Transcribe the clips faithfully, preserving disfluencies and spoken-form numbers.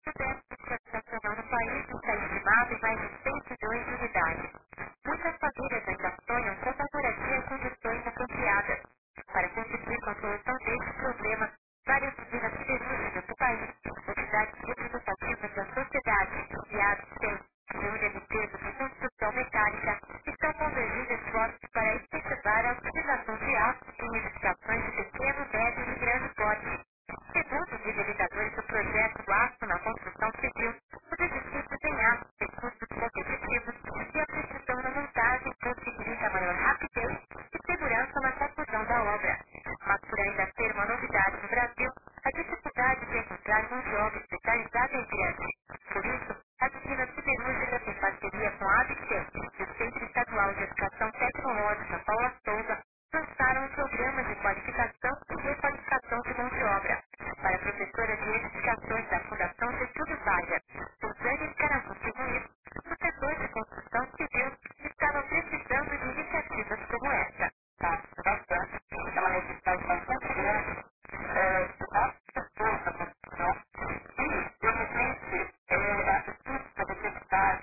O déficit habitacional no país está estimado em mais de cem milhões de unidades. Muitas famílias ainda sonham com uma moradia em condições apropriadas. Para contribuir com a solução deste problema, várias usinas siderúrgicas do país, entidades representativas da sociedade e a ABSEM, União de Peso de Construção Mecânica, estão convergindo esforços para incentivar a utilização de aço em edificações de pequeno, médio e grande porte. Segundo os idealizadores do projeto Aço na Construção Civil, os edifícios em aço têm custos competitivos e a precisão na montagem possibilita maior rapidez e segurança na conclusão da obra. Mas por ainda ser uma novidade no Brasil, a dificuldade de encontrar mão de obra especializada é grande. Por isso, a usina siderúrgica, em parceria com a ABSEM e o Centro Estadual de Educação Tecnológica Paula Souza, lançaram um programa de qualificação e requalificação de mão de obra para professoras de edificações da Fundação Getúlio Vargas. Suzane Caramucci Ruiz, o setor de construção civil, estava precisando de iniciativas como essa. Tá, bastante. É uma necessidade bastante grande. É, do nosso setor da construção. E, de repente, é, a justiça necessidade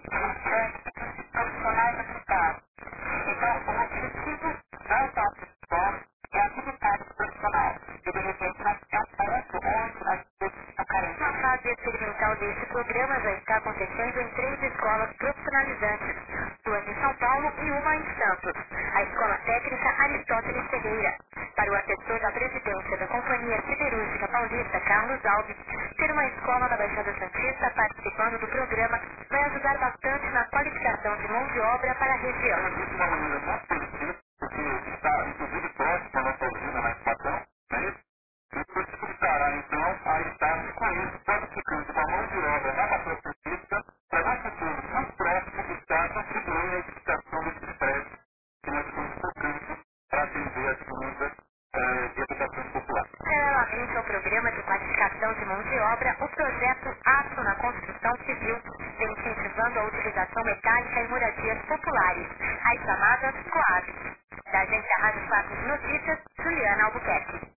de profissionais aplicados. Então, o objetivo não só profissional é habilitar o profissional. E, de repente, nós temos um ponto onde nós estamos carentes. A fase experimental deste programa já está acontecendo em três escolas profissionalizantes, duas em São Paulo e uma em Santos. A Escola Técnica Aristóteles Ferreira. Para o assessor da presidência da Companhia Siderúrgica Paulista, Carlos Alves, ter uma escola na Baixada Santista participando do programa vai ajudar bastante na qualificação de mão de obra para a região. De uma maneira muito positiva, porque está, inclusive, próximo da nossa usina na estação, né? E possibilitará, então, a estar com isso, qualificando uma mão de obra na Baixada Santista, para no futuro muito próximo estar contribuindo à edificação desses prédios que nós estamos focando para atender as demandas eh, de habitação popular. Paralelamente ao programa de qualificação de mão de obra, o projeto Aço na Construção Civil vem incentivando a utilização metálica em moradias populares, as chamadas COABs. Da agência Rádio Fatos de Notícias, Juliana Albuquerque.